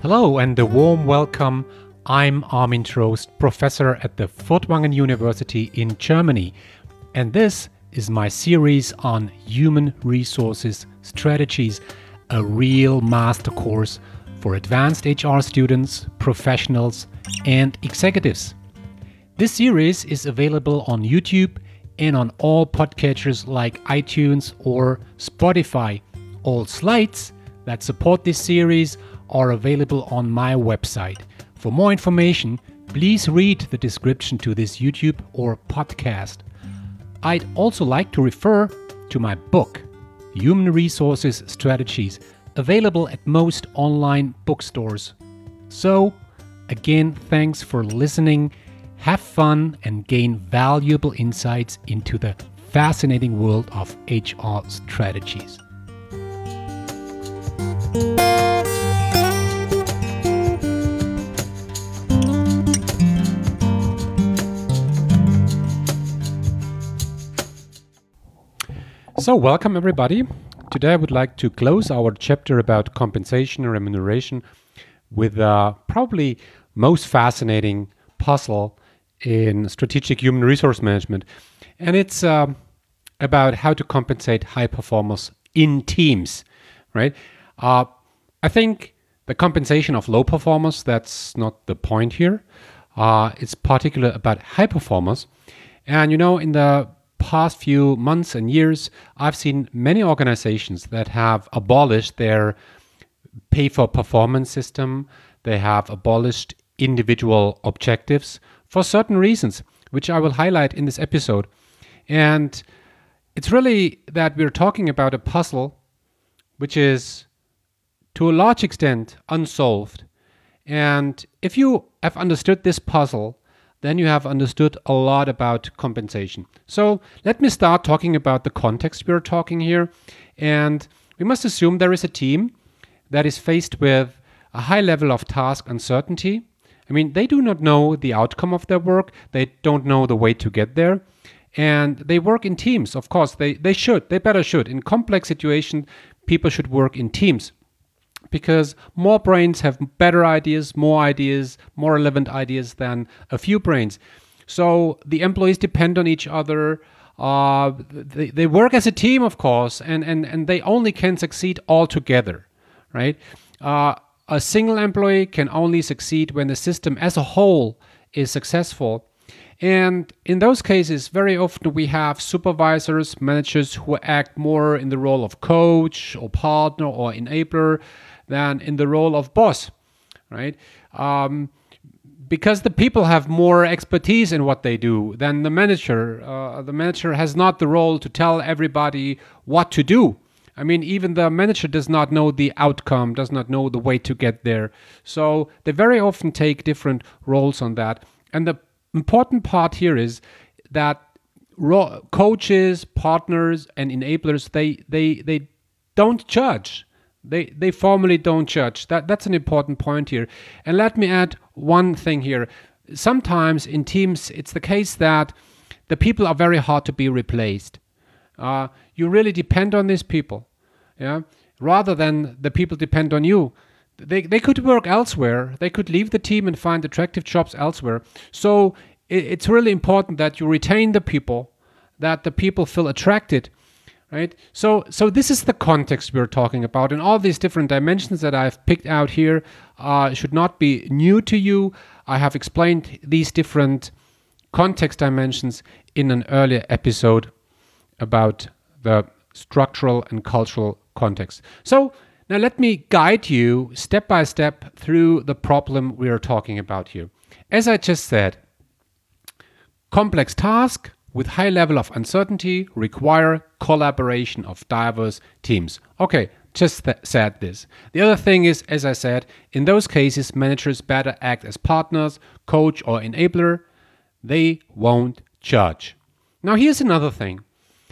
Hello and a warm welcome. I'm Armin Trost, professor at the Furtwangen University in Germany, and this is my series on human resources strategies, a real master course for advanced HR students, professionals, and executives. This series is available on YouTube and on all podcatchers like iTunes or Spotify. All slides that support this series are available on my website. For more information, please read the description to this YouTube or podcast. I'd also like to refer to my book, Human Resources Strategies, available at most online bookstores. So, again, thanks for listening. Have fun and gain valuable insights into the fascinating world of HR strategies. So, welcome everybody. Today I would like to close our chapter about compensation and remuneration with probably most fascinating puzzle in strategic human resource management. And it's about how to compensate high performers in teams, right? I think the compensation of low performers, that's not the point here. It's particular about high performers. And in the past few months and years, I've seen many organizations that have abolished their pay for performance system. They have abolished individual objectives for certain reasons, which I will highlight in this episode. And it's really that we're talking about a puzzle which is to a large extent unsolved. And if you have understood this puzzle, then you have understood a lot about compensation. So let me start talking about the context we're talking here. And we must assume there is a team that is faced with a high level of task uncertainty. I mean, they do not know the outcome of their work. They don't know the way to get there. And they work in teams. Of course, they better should. In complex situations, people should work in teams, because more brains have better ideas, more relevant ideas than a few brains. So the employees depend on each other. They work as a team, of course, and they only can succeed all together, right? A single employee can only succeed when the system as a whole is successful. And in those cases, very often we have supervisors, managers who act more in the role of coach or partner or enabler than in the role of boss, right? Because the people have more expertise in what they do than the manager. The manager has not the role to tell everybody what to do. I mean, even the manager does not know the outcome, does not know the way to get there. So they very often take different roles on that. And the important part here is that coaches, partners, and enablers, they don't judge. They formally don't judge. That's an important point here. And let me add one thing here. Sometimes in teams, it's the case that the people are very hard to be replaced. You really depend on these people, yeah, rather than the people depend on you. They could work elsewhere. They could leave the team and find attractive jobs elsewhere. So it's really important that you retain the people, that the people feel attracted. Right. So this is the context we're talking about, and all these different dimensions that I've picked out here should not be new to you. I have explained these different context dimensions in an earlier episode about the structural and cultural context. So now let me guide you step by step through the problem we are talking about here. As I just said, complex task with high level of uncertainty require collaboration of diverse teams. Okay, just said this. The other thing is, as I said, in those cases, managers better act as partners, coach, or enabler. They won't judge. Now, here's another thing.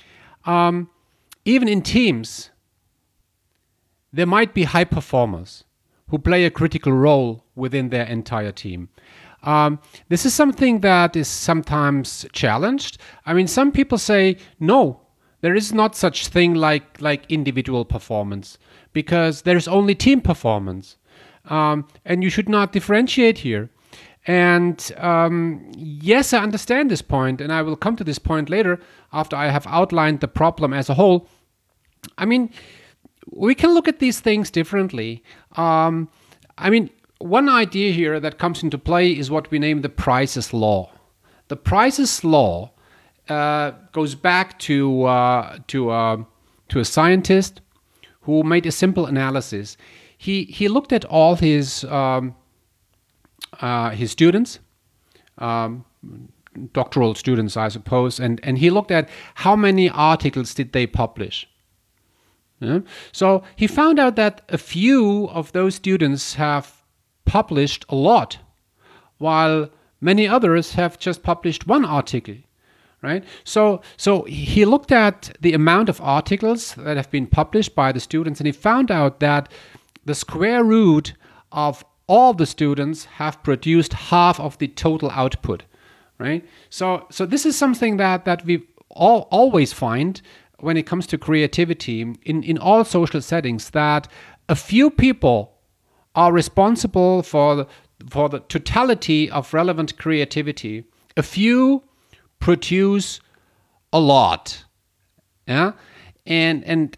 Even in teams, there might be high performers who play a critical role within their entire team. This is something that is sometimes challenged. I mean, some people say, no, there is not such thing like individual performance, because there is only team performance. and you should not differentiate here. And yes, I understand this point, and I will come to this point later after I have outlined the problem as a whole. I mean, we can look at these things differently. One idea here that comes into play is what we name the Price's Law. The Price's Law goes back to a scientist who made a simple analysis. He looked at all his students, doctoral students, I suppose, and he looked at how many articles did they publish. Yeah? So he found out that a few of those students have published a lot, while many others have just published one article, right? So he looked at the amount of articles that have been published by the students, and he found out that the square root of all the students have produced half of the total output, right? So this is something that we always find when it comes to creativity in all social settings, that a few people are responsible for the totality of relevant creativity. A few produce a lot, yeah, and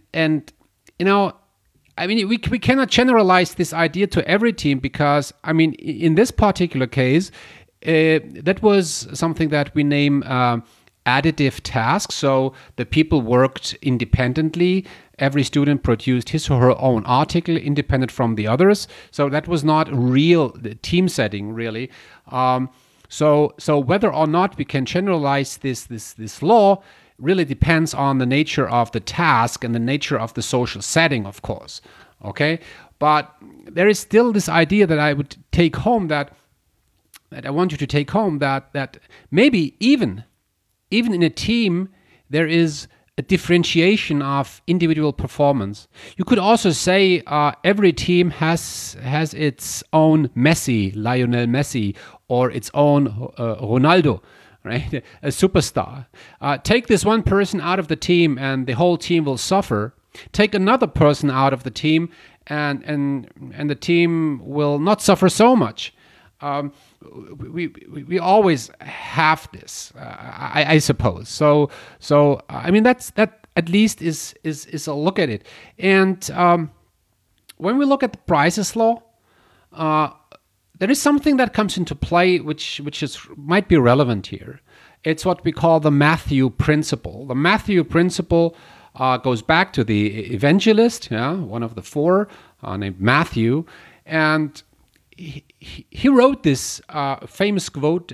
we cannot generalize this idea to every team, because in this particular case, that was something that we name additive tasks. So the people worked independently. Every student produced his or her own article independent from the others. So that was not real team setting, really. So whether or not we can generalize this law really depends on the nature of the task and the nature of the social setting, of course. Okay, but there is still this idea that I would take home, that I want you to take home, that maybe even in a team there is a differentiation of individual performance. You could also say every team has its own Messi, Lionel Messi, or its own Ronaldo, right? A superstar. Take this one person out of the team and the whole team will suffer. Take another person out of the team and the team will not suffer so much. We always have this, I suppose. So that at least is a look at it. And when we look at the Price's Law, there is something that comes into play which might be relevant here. It's what we call the Matthew Principle. The Matthew Principle goes back to the evangelist, one of the four, named Matthew, and he wrote this famous quote,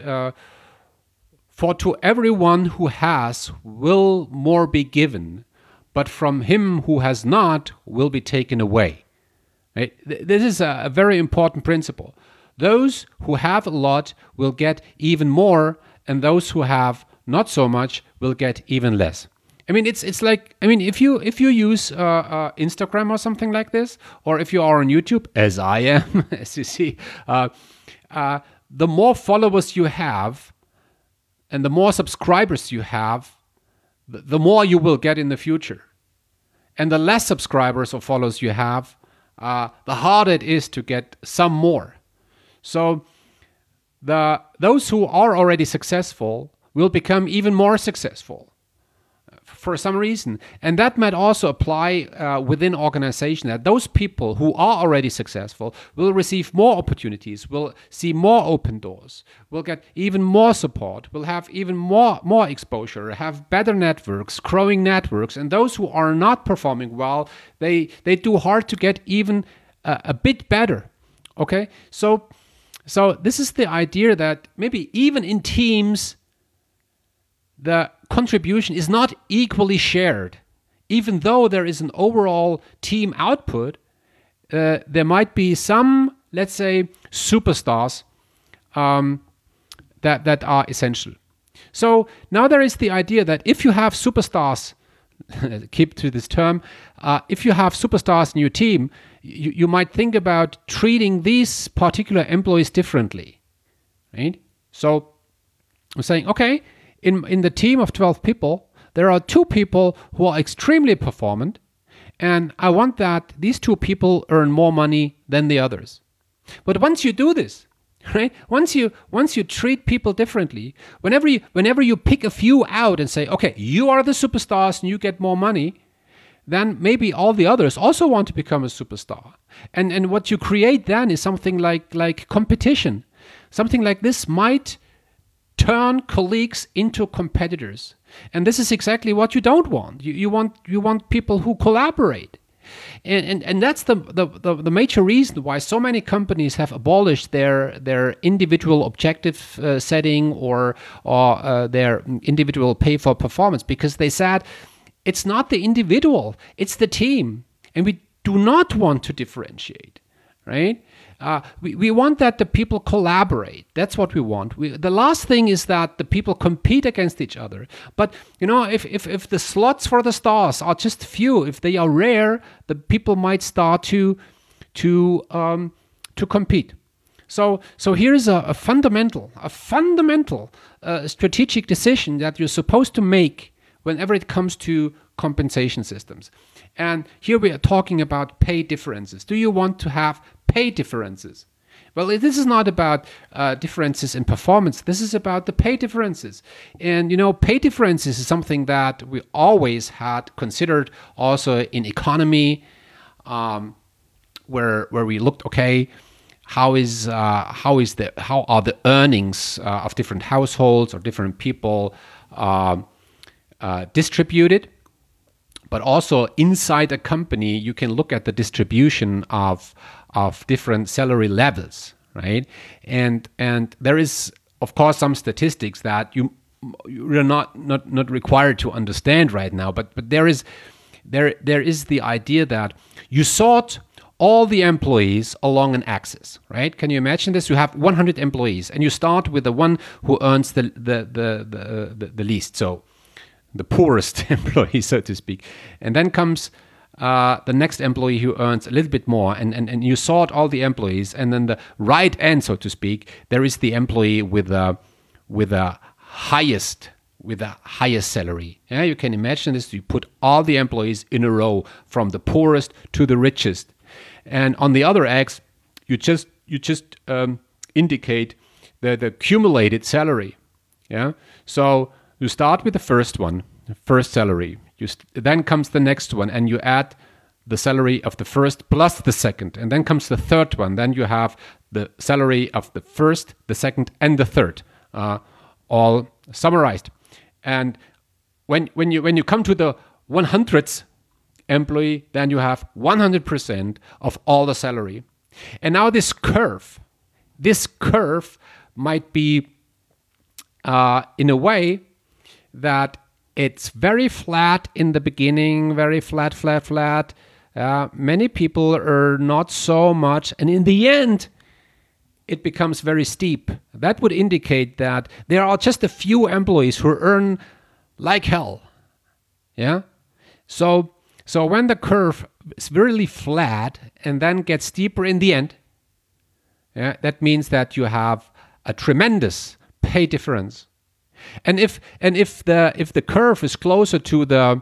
"For to everyone who has will more be given, but from him who has not will be taken away." Right? This is a very important principle. Those who have a lot will get even more, and those who have not so much will get even less. It's like, if you use Instagram or something like this, or if you are on YouTube, as I am, as you see, the more followers you have and the more subscribers you have, the more you will get in the future. And the less subscribers or followers you have, the harder it is to get some more. So those who are already successful will become even more successful for some reason. And that might also apply within organization, that those people who are already successful will receive more opportunities, will see more open doors, will get even more support, will have even more exposure, have better networks, growing networks. And those who are not performing well, they do hard to get even a bit better. Okay, so this is the idea that maybe even in teams, the contribution is not equally shared. Even though there is an overall team output, there might be some, let's say, superstars that are essential. So now there is the idea that if you have superstars, keep to this term, if you have superstars in your team, you might think about treating these particular employees differently, right? So I'm saying, okay, in the team of 12 people, there are 2 people who are extremely performant, and I want that these 2 people earn more money than the others. But once you do this, right? Once you treat people differently, whenever you pick a few out and say, okay, you are the superstars and you get more money, then maybe all the others also want to become a superstar. And what you create then is something like competition. Something like this might turn colleagues into competitors. And this is exactly what you don't want. You want people who collaborate. And that's the major reason why so many companies have abolished their individual objective setting or their individual pay for performance, because they said it's not the individual, it's the team. And we do not want to differentiate, right? We want that the people collaborate. That's what we want. The last thing is that the people compete against each other. But if the slots for the stars are just few, if they are rare, the people might start to compete. So here is a fundamental strategic decision that you're supposed to make whenever it comes to compensation systems. And here we are talking about pay differences. Do you want to have pay differences? Well, this is not about differences in performance. This is about the pay differences. And, pay differences is something that we always had considered also in economy, where we looked, okay, how are the earnings of different households or different people distributed? But also inside a company, you can look at the distribution of different salary levels, right? And there is, of course, some statistics that you're not required to understand right now. But there is the idea that you sort all the employees along an axis, right? Can you imagine this? You have 100 employees, and you start with the one who earns the least. So the poorest employee, so to speak. And then comes the next employee who earns a little bit more, and you sort all the employees, and then the right end, so to speak, there is the employee with the highest salary. Yeah, you can imagine this. You put all the employees in a row from the poorest to the richest, and on the other X, you just indicate the accumulated salary. Yeah, so you start with the first one, the first salary. Then comes the next one, and you add the salary of the first plus the second. And then comes the third one. Then you have the salary of the first, the second, and the third, all summarized. And when you come to the 100th employee, then you have 100% of all the salary. And now this curve might be in a way that it's very flat in the beginning, very flat. Many people are not so much, and in the end, it becomes very steep. That would indicate that there are just a few employees who earn like hell. Yeah. So when the curve is really flat and then gets steeper in the end, yeah, that means that you have a tremendous pay difference. And if the curve is closer to the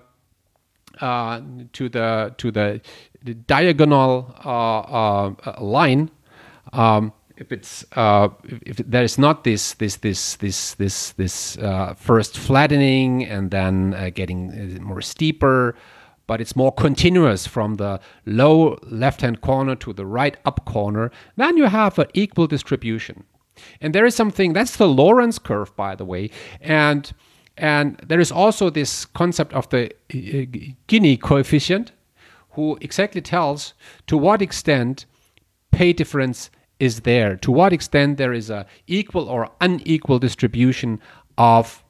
diagonal line, if there is not this first flattening and then getting more steeper, but it's more continuous from the low left-hand corner to the right up corner, then you have an equal distribution. And there is something, that's the Lorenz curve, by the way, and there is also this concept of the Gini coefficient, who exactly tells to what extent pay difference is there, to what extent there is a equal or unequal distribution of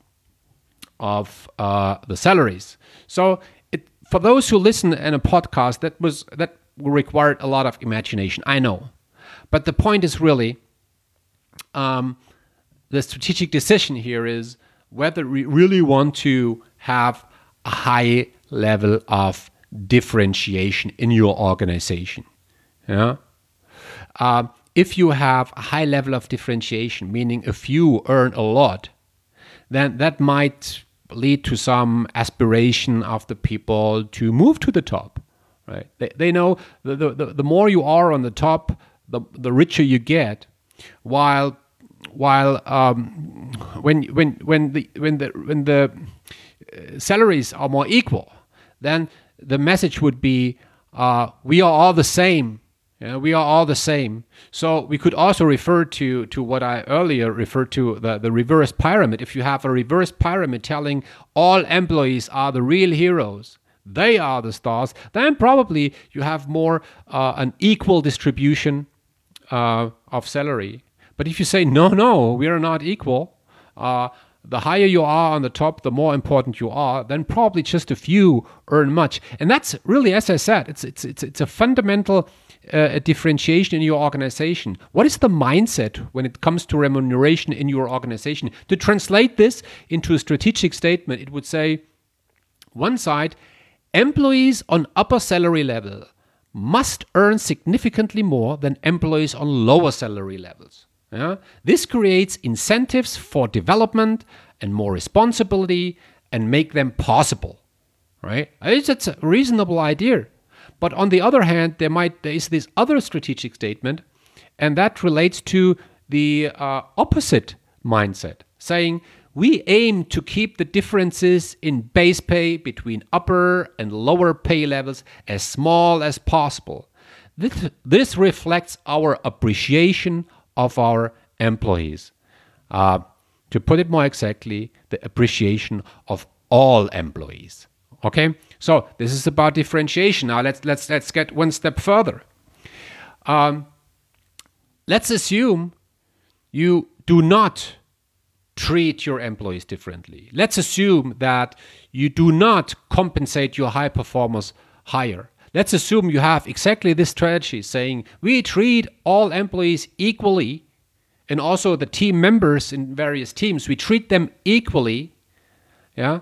the salaries. So for those who listen in a podcast, that required a lot of imagination, I know, but the point is really, the strategic decision here is whether we really want to have a high level of differentiation in your organization. Yeah. If you have a high level of differentiation, meaning a few earn a lot, then that might lead to some aspiration of the people to move to the top. Right? They know the more you are on the top, the richer you get, while when the salaries are more equal, then the message would be, we are all the same. Yeah, we are all the same. So we could also refer to what I earlier referred to, the reverse pyramid. If you have a reverse pyramid telling all employees are the real heroes, they are the stars, then probably you have more an equal distribution of salary. But if you say, no, we are not equal, the higher you are on the top, the more important you are, then probably just a few earn much. And that's really, as I said, it's a fundamental differentiation in your organization. What is the mindset when it comes to remuneration in your organization? To translate this into a strategic statement, it would say, one side, employees on upper salary level must earn significantly more than employees on lower salary levels. Yeah? This creates incentives for development and more responsibility and make them possible. Right? It's a reasonable idea. But on the other hand, there is this other strategic statement, and that relates to the opposite mindset, saying we aim to keep the differences in base pay between upper and lower pay levels as small as possible. This reflects our appreciation of our employees. To put it more exactly, the appreciation of all employees. Okay, so this is about differentiation. Now let's get one step further. Let's assume you do not treat your employees differently. Let's assume that you do not compensate your high performers higher. Let's assume you have exactly this strategy, saying we treat all employees equally, and also the team members in various teams, we treat them equally. Yeah,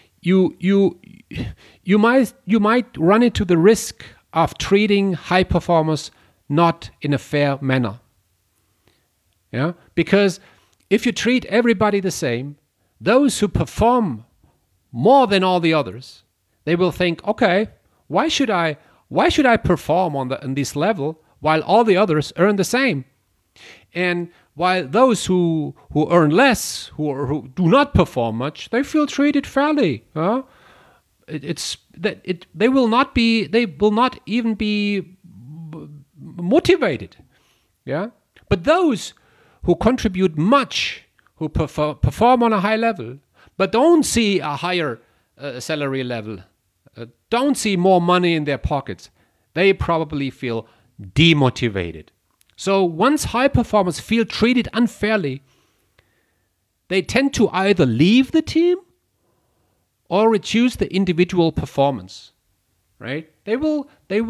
you might run into the risk of treating high performers not in a fair manner. Yeah, because if you treat everybody the same, those who perform more than all the others, they will think, okay, why should I perform on this level while all the others earn the same? And while those who earn less, who do not perform much, they feel treated fairly. They will not even be motivated. Yeah, but those who contribute much, who perform on a high level, but don't see a higher salary level, don't see more money in their pockets, they probably feel demotivated. So once high performers feel treated unfairly, they tend to either leave the team or reduce the individual performance. Right? They will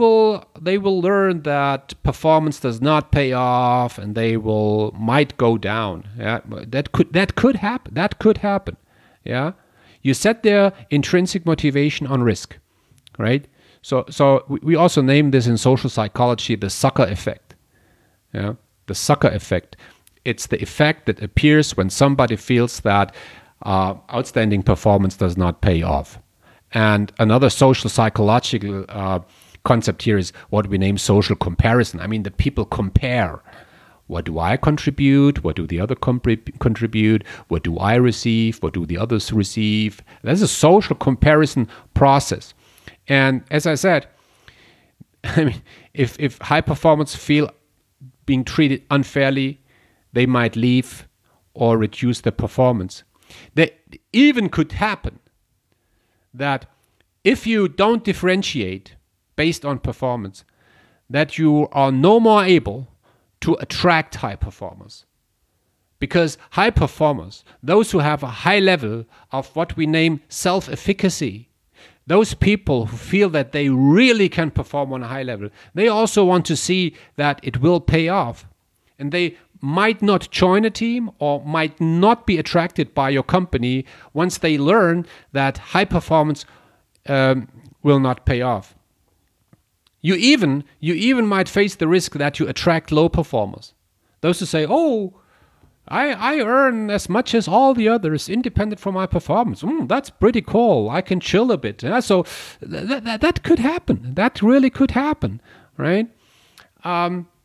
learn that performance does not pay off, and they might go down. Yeah, that could happen. Yeah, you set their intrinsic motivation on risk, right? So we also name this in social psychology the sucker effect. Yeah, the sucker effect. It's the effect that appears when somebody feels that outstanding performance does not pay off. And another social psychological concept here is what we name social comparison. I mean, the people compare. What do I contribute? What do the other contribute? What do I receive? What do the others receive? That's a social comparison process. And as I said, I mean, if high performers feel being treated unfairly, they might leave or reduce their performance. That even could happen that if you don't differentiate based on performance, that you are no more able to attract high performers. Because high performers, those who have a high level of what we name self-efficacy, those people who feel that they really can perform on a high level, they also want to see that it will pay off. And they might not join a team or might not be attracted by your company once they learn that high performance will not pay off. You even might face the risk that you attract low performers. Those who say, oh, I earn as much as all the others independent from my performance. That's pretty cool. I can chill a bit. Yeah, so that could happen. That really could happen, right?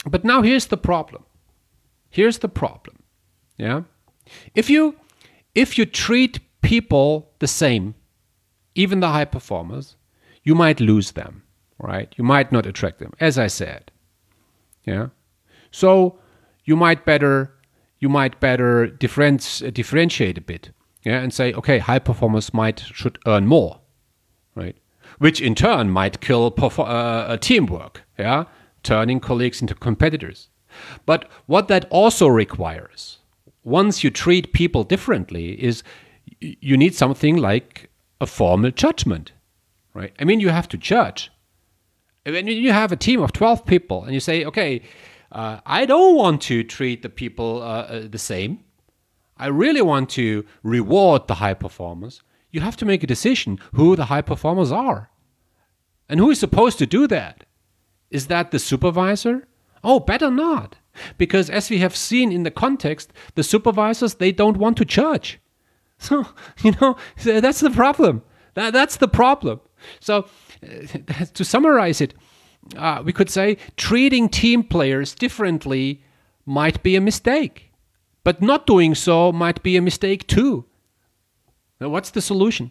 But now here's the problem. Here's the problem. Yeah. If you treat people the same, even the high performers, you might lose them, right? You might not attract them, as I said. Yeah. So you might better differentiate a bit, yeah, and say, okay, high performers should earn more, right? Which in turn might kill teamwork, yeah, turning colleagues into competitors. But what that also requires, once you treat people differently, is you need something like a formal judgment, right? I mean, you have to judge. When you have a team of 12 people and you say, okay, I don't want to treat the people the same. I really want to reward the high performers. You have to make a decision who the high performers are. And who is supposed to do that? Is that the supervisor? Oh, better not. Because as we have seen in the context, the supervisors, they don't want to judge. So, that's the problem. That's the problem. So, to summarize it, we could say treating team players differently might be a mistake. But not doing so might be a mistake too. Now, what's the solution?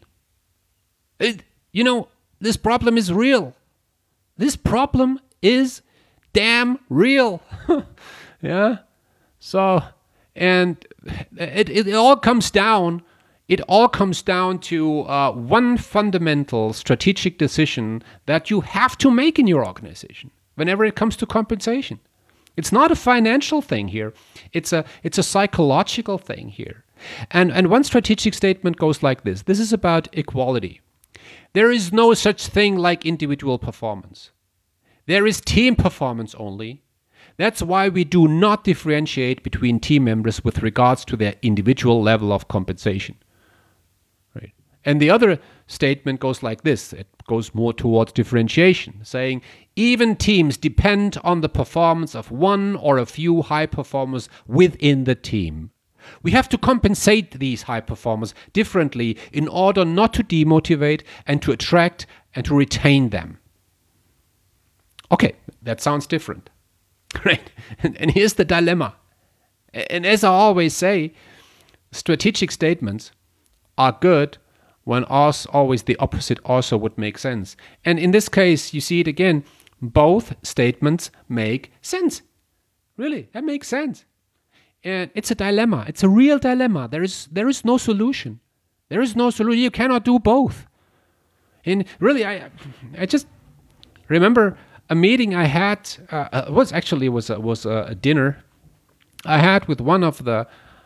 This problem is real. This problem is damn real. Yeah. So, and it all comes down. It all comes down to one fundamental strategic decision that you have to make in your organization whenever it comes to compensation. It's not a financial thing here. It's a psychological thing here. And one strategic statement goes like this. This is about equality. There is no such thing like individual performance. There is team performance only. That's why we do not differentiate between team members with regards to their individual level of compensation. Right? And the other statement goes like this. It goes more towards differentiation, saying even teams depend on the performance of one or a few high performers within the team. We have to compensate these high performers differently in order not to demotivate and to attract and to retain them. Okay, that sounds different. Right? And here's the dilemma. And as I always say, strategic statements are good when always the opposite also would make sense. And in this case, you see it again, both statements make sense. Really, that makes sense. And it's a dilemma. It's a real dilemma. There is no solution. There is no solution. You cannot do both. And really, I just remember a meeting I had. Was a dinner I had with one of the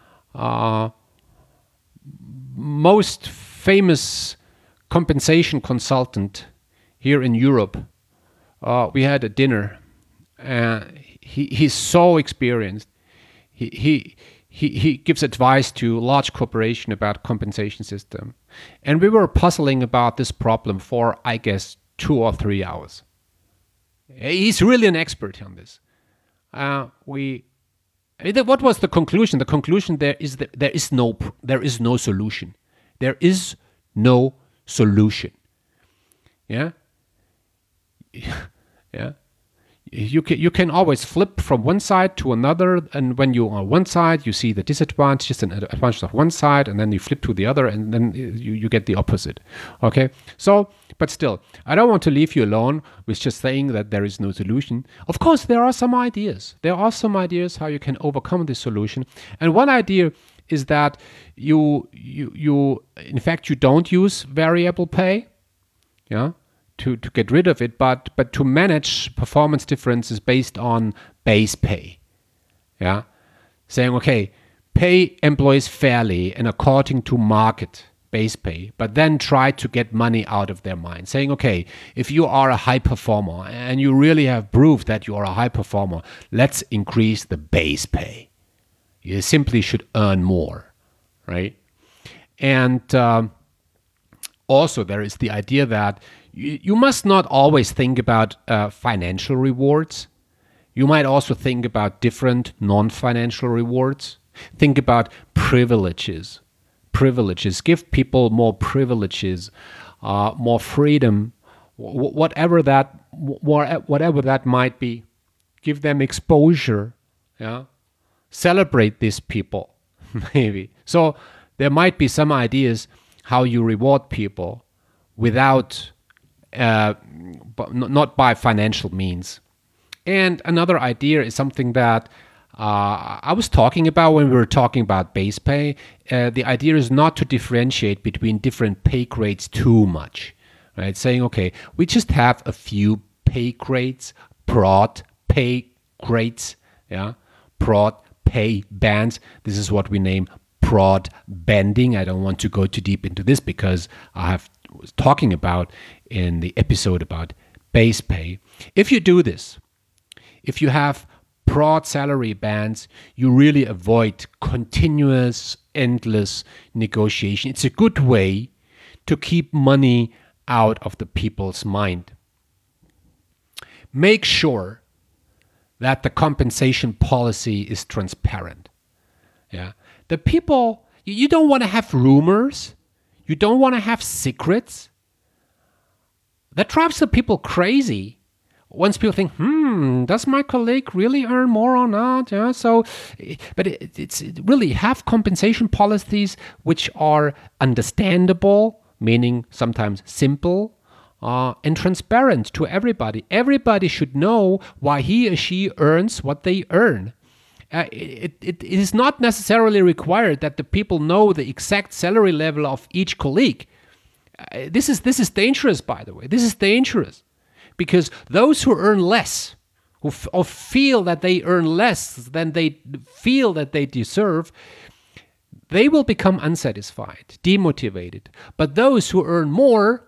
most famous compensation consultant here in Europe. We had a dinner. He's so experienced. He gives advice to large corporation about compensation system. And we were puzzling about this problem for, I guess, 2 or 3 hours. He's really an expert on this. What was the conclusion? The conclusion there is no solution. There is no solution. Yeah? Yeah. You can always flip from one side to another, and when you're on one side, you see the disadvantages and advantages of one side, and then you flip to the other, and then you get the opposite. Okay? So, but still, I don't want to leave you alone with just saying that there is no solution. Of course, there are some ideas. There are some ideas how you can overcome this solution. And one idea is that you in fact, you don't use variable pay. Yeah? To get rid of it, but to manage performance differences based on base pay. Yeah? Saying, okay, pay employees fairly and according to market base pay, but then try to get money out of their mind. Saying, okay, if you are a high performer and you really have proved that you are a high performer, let's increase the base pay. You simply should earn more, right? And also there is the idea that you must not always think about financial rewards. You might also think about different non-financial rewards. Think about privileges. Give people more privileges, more freedom, whatever that might be. give them exposure, yeah, celebrate these people, maybe. So there might be some ideas how you reward people without, not by financial means. And another idea is something that I was talking about when we were talking about base pay. The idea is not to differentiate between different pay grades too much, right? Saying, okay, we just have a few pay grades, broad pay grades, yeah, broad pay bands. This is what we name broad banding. I don't want to go too deep into this because was talking about in the episode about base pay. If you do this, if you have broad salary bands, you really avoid continuous, endless negotiation. It's a good way to keep money out of the people's mind. Make sure that the compensation policy is transparent. Yeah, the people, you don't want to have rumors. You don't want to have secrets. That drives the people crazy. Once people think, does my colleague really earn more or not? Yeah, so, but it's really have compensation policies which are understandable, meaning sometimes simple, and transparent to everybody. Everybody should know why he or she earns what they earn. It is not necessarily required that the people know the exact salary level of each colleague. This is dangerous, by the way. This is dangerous because those who earn less, who feel that they earn less than they feel that they deserve, they will become unsatisfied, demotivated. But those who earn more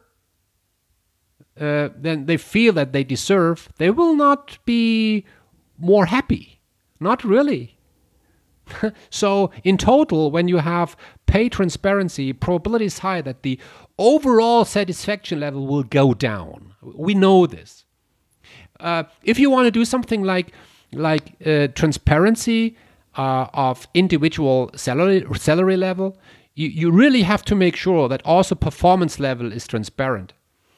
than they feel that they deserve, they will not be more happy. Not really. So in total, when you have pay transparency, probability is high that the overall satisfaction level will go down. We know this. If you want to do something like transparency of individual salary level, you really have to make sure that also performance level is transparent.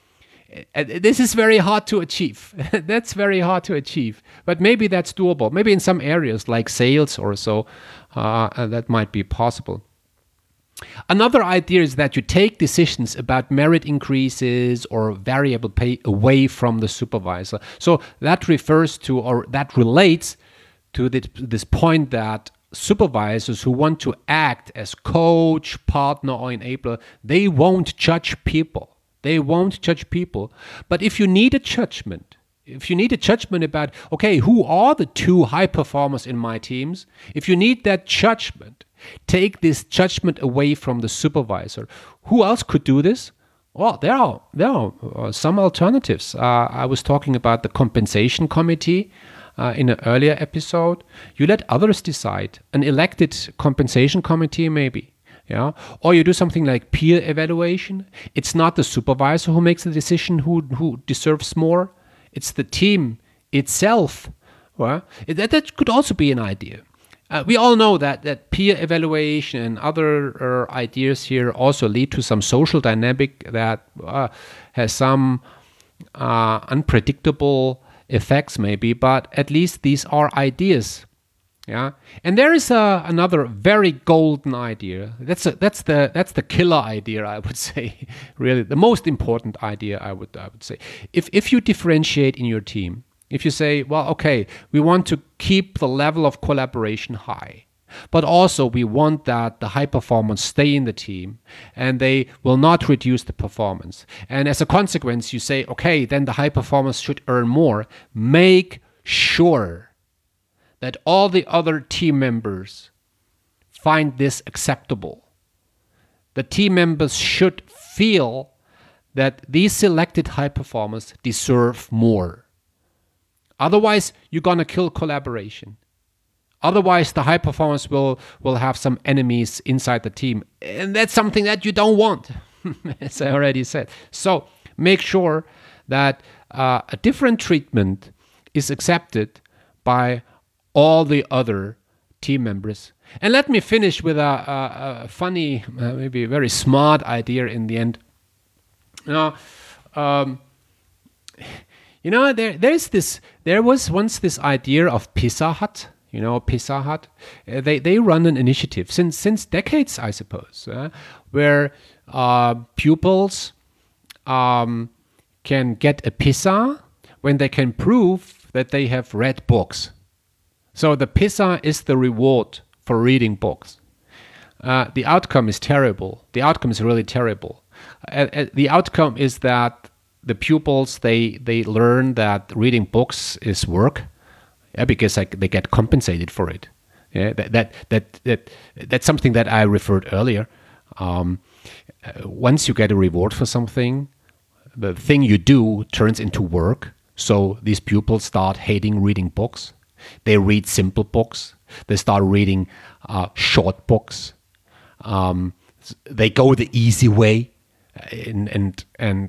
This is very hard to achieve. That's very hard to achieve. But maybe that's doable. Maybe in some areas like sales or so, that might be possible. Another idea is that you take decisions about merit increases or variable pay away from the supervisor. So that refers to, or that relates to this point that supervisors who want to act as coach, partner, or enabler, they won't judge people. They won't judge people. But if you need a judgment, about, okay, who are the two high performers in my teams? If you need that judgment, take this judgment away from the supervisor. Who else could do this? Well, there are some alternatives. I was talking about the compensation committee in an earlier episode. You let others decide. An elected compensation committee, maybe. Yeah, or you do something like peer evaluation. It's not the supervisor who makes the decision who deserves more. It's the team itself. Well, that could also be an idea. We all know that peer evaluation and other ideas here also lead to some social dynamic that has some unpredictable effects maybe, but at least these are ideas. Yeah, and there is another very golden idea. That's the killer idea, I would say. Really, the most important idea, I would say. If you differentiate in your team, if you say, well, okay, we want to keep the level of collaboration high, but also we want that the high performers stay in the team and they will not reduce the performance. And as a consequence, you say, okay, then the high performers should earn more. Make sure that all the other team members find this acceptable. The team members should feel that these selected high performers deserve more. Otherwise, you're going to kill collaboration. Otherwise, the high performers will have some enemies inside the team. And that's something that you don't want, as I already said. So make sure that a different treatment is accepted by all the other team members. And let me finish with a funny, maybe very smart idea in the end. There was once this idea of Pizza Hut. Pizza Hut. They run an initiative since decades, I suppose, where pupils can get a pizza when they can prove that they have read books. So the pizza is the reward for reading books. The outcome is terrible. The outcome is really terrible. The outcome is that the pupils they learn that reading books is work, because they get compensated for it. Yeah, that's something that I referred earlier. Once you get a reward for something, the thing you do turns into work. So these pupils start hating reading books. They read simple books. They start reading short books. They go the easy way, and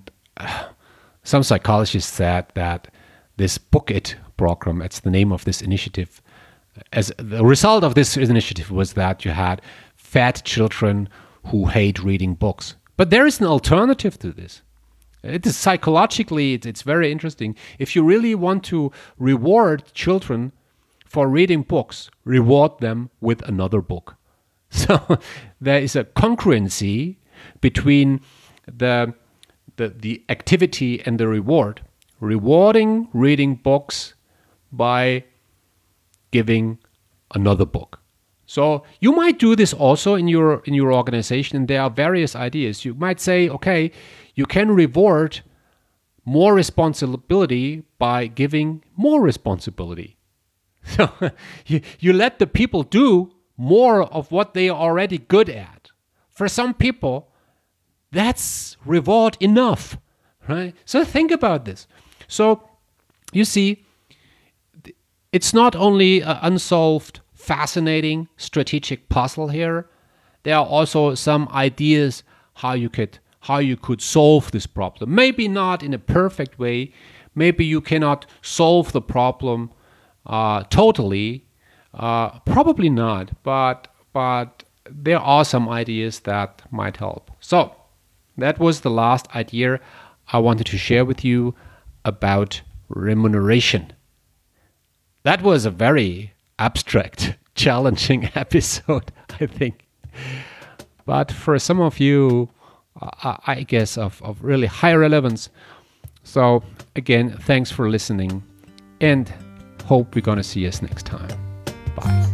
some psychologists said that this Book It program, that's the name of this initiative, as the result of this initiative was that you had fat children who hate reading books. But there is an alternative to this. It is psychologically, it's very interesting. If you really want to reward children for reading books, reward them with another book. So there is a congruency between the activity and the reward. Rewarding reading books by giving another book. So you might do this also in your organization, and there are various ideas. You might say, okay, you can reward more responsibility by giving more responsibility. So you let the people do more of what they are already good at. For some people, that's reward enough, right? So think about this. So you see, it's not only an unsolved, fascinating strategic puzzle here. There are also some ideas how you could solve this problem. Maybe not in a perfect way. Maybe you cannot solve the problem totally. Probably not. But there are some ideas that might help. So that was the last idea I wanted to share with you about remuneration. That was a very abstract, challenging episode, I think. But for some of you, I guess of really high relevance. So again, thanks for listening, and hope we're going to see us next time. Bye.